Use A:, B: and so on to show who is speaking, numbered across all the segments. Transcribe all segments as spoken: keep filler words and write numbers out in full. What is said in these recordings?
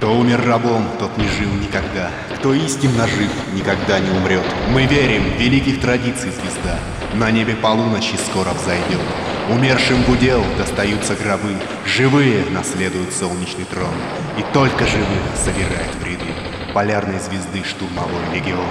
A: Кто умер рабом, тот не жил никогда. Кто истинно жив, никогда не умрет. Мы верим, великих традиций звезда на небе полуночи скоро взойдет. Умершим в удел достаются гробы, живые наследуют солнечный трон. И только живых собирает в ряды полярной звезды штурмовой легион.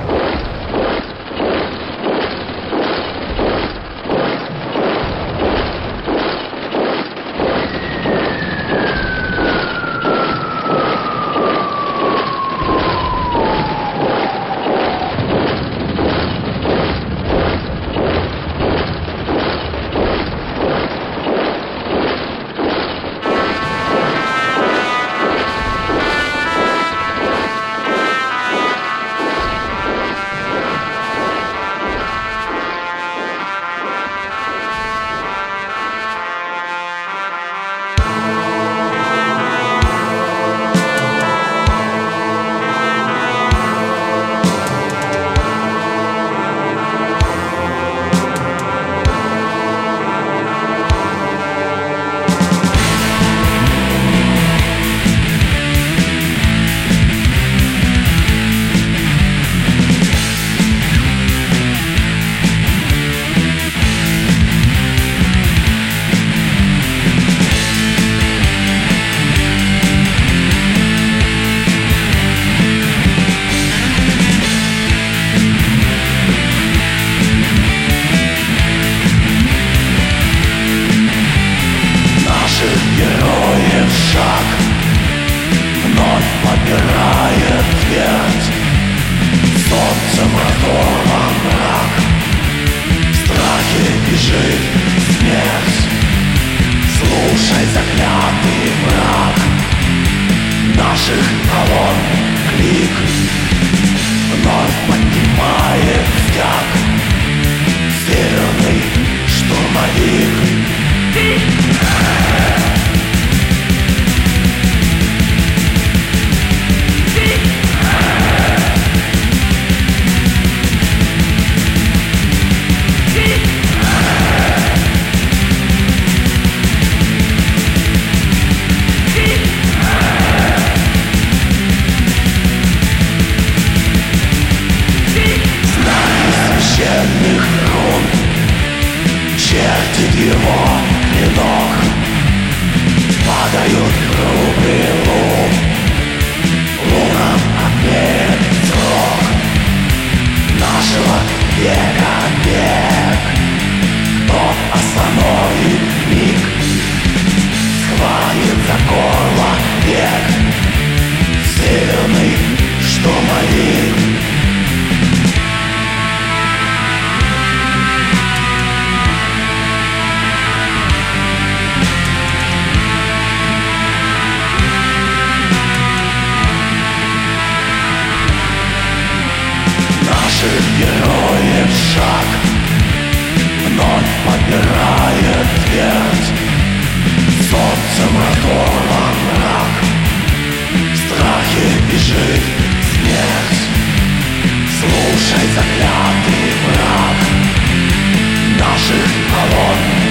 B: Героев шаг вновь подбирает твердь. Солнцем разорван мрак, в страхе бежит смерть. Слушай, заклятый враг наших колонн.